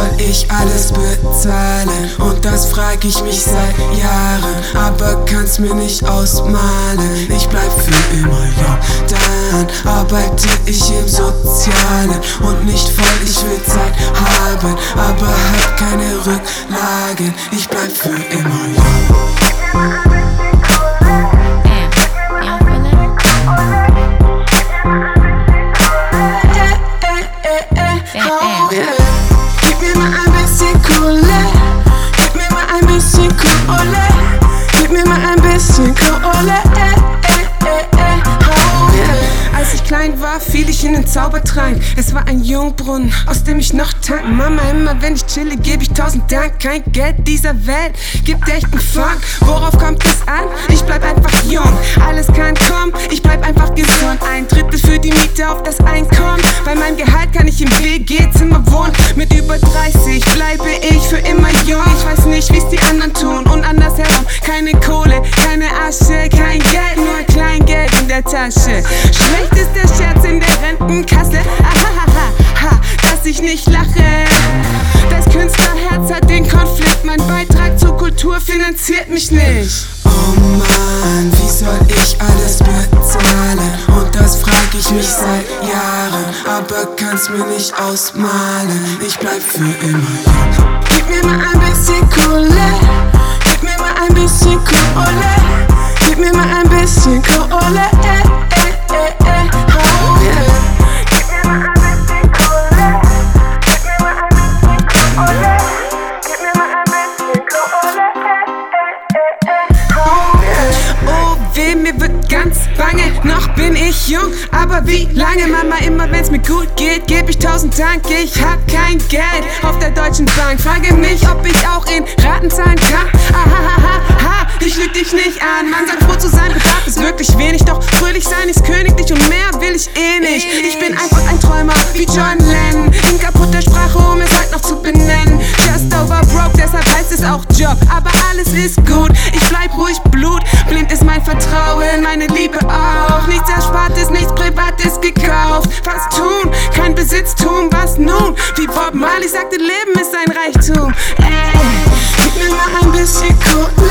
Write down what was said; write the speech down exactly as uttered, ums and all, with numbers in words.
soll ich alles bezahlen? Und das frag ich mich seit Jahren, aber kann's mir nicht ausmalen. Ich bleib für immer jung, dann arbeite ich im Sozialen und nicht voll, ich will Zeit haben, aber hab keine Rücklagen. Ich bleib für immer jung. Gib mir mal ein bisschen Kohle, gib mir mal ein bisschen Kohle, gib mir mal ein bisschen Kohle. Als ich klein war, fiel ich in den Zaubertrank. Es war ein Jungbrunnen, aus dem ich noch tank. Mama, immer wenn ich chille, geb ich tausend Dank. Kein Geld dieser Welt gibt echten Funk. Worauf kommt es an? Ich bleib einfach jung. Alles kann kommen, ich bleib einfach gesund. Ein Drittel für die Miete auf das Einkommen. Bei meinem Gehalt kann ich im W G-Zimmer wohnen. Mit über dreißig bleibe ich für immer jung. Ich weiß nicht, wie's die anderen tun und andersherum. Keine Kohle, keine Asche, kein Geld, nur Kleingeld in der Tasche. Schlecht ist der Scherz in der Rentenkasse, ahahaha, dass ich nicht lache. Das Künstlerherz hat den Konflikt, mein Beitrag zur Kultur finanziert mich nicht. Oh Mann, wie soll ich alles bezahlen? Und das frag ich mich seit Jahren, aber kann's mir nicht ausmalen. Ich bleib für immer jung. Gib mir mal ein bisschen Kohle, gib mir mal ein bisschen Kohle, gib mir mal ein bisschen Kohle. Mir wird ganz bange, noch bin ich jung, aber wie lange, Mama, immer wenn's mir gut geht, geb ich tausend Dank, ich hab kein Geld auf der Deutschen Bank, frage mich, ob ich auch in Raten zahlen kann, ahahaha, ich lüg dich nicht an, man sagt, froh zu sein, Bedarf ist wirklich wenig, doch fröhlich sein ist königlich und mehr will ich eh nicht, ich bin einfach ein Träumer, wie John Lennon, in kaputter Sprache, um es halt noch zu benennen, just over broke, deshalb heißt es auch Job, aber alles ist gut, ich bleib ruhig, Blut, blind ist mein Vertrauen, meine Liebe auch. Nichts Erspartes, nichts Privates gekauft. Was tun? Kein Besitztum, was nun? Wie Bob Marley sagte, Leben ist ein Reichtum. Ey, gib mir mal ein bisschen Kohle,